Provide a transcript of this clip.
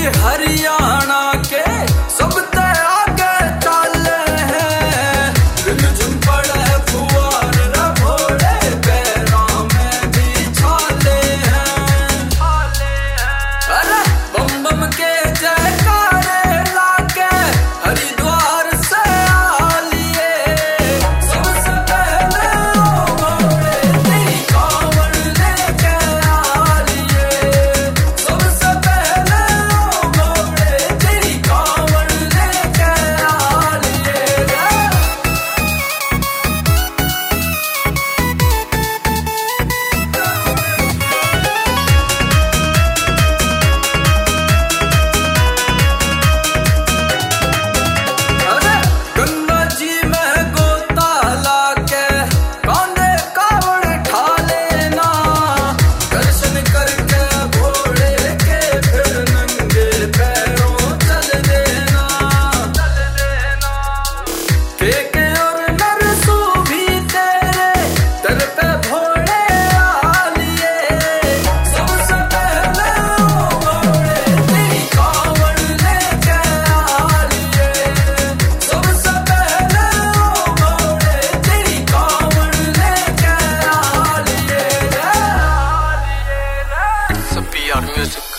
हरियाणा के सब ते आगे चाले हैं। रिमझिम पड़े फुहार रे भोले, पैरों में भी छाले हैं। अरे बम बम के जयकारे लाके हरिद्वार से आ लिए। सबसे पहले ओ भोले तेरी कांवड़ लेके आ लिए। सबसे पहले ओ भोले तेरी कांवड़ लेके आ लिए। अरे गंगा जी में गोता लाके कांधे कावड़ ठा लेना। दर्शन करके भोले के फिर नंगे पैरों चल देना। केके और नरसू भी तेरे दर पे भोले आ लिए। सबसे पहले ओ भोले तेरी कांवड़ लेके आ लिए। सबसे पहले ओ भोले तेरी कांवड़ लेके आ लिए। Sapir Music.